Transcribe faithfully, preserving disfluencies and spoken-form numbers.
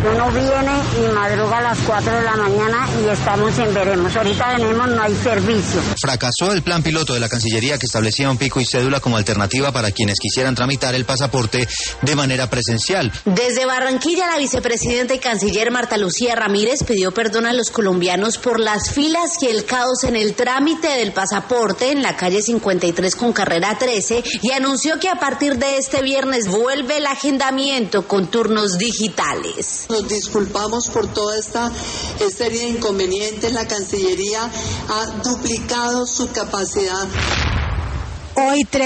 Uno viene y madruga a las cuatro de la mañana y estamos en veremos. Ahorita venimos, no hay servicio. Fracasó el plan piloto de la Cancillería que establecía un pico y cédula como alternativa para quienes quisieran tramitar el pasaporte de manera presencial. Desde Barranquilla, la vicepresidenta y canciller Marta Lucía Ramírez pidió perdón a los colombianos por las filas y el caos en el trámite del pasaporte en la calle cincuenta y tres con carrera trece y anunció que a partir de este viernes vuelve el agendamiento con turnos digitales. Nos disculpamos por toda esta serie de inconvenientes. La Cancillería ha duplicado su capacidad. Hoy